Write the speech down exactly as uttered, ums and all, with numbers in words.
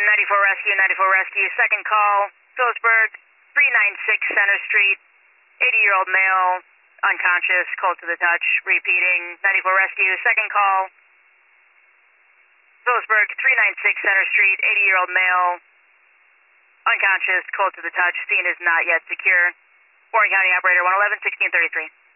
ninety-four Rescue, ninety-four Rescue, second call, Phillipsburg, three ninety-six Center Street, eighty-year-old male, unconscious, cold to the touch, repeating, ninety-four Rescue, second call, Phillipsburg, three ninety-six Center Street, eighty-year-old male, unconscious, cold to the touch, scene is not yet secure. Warren County Operator one eleven, sixteen thirty-three.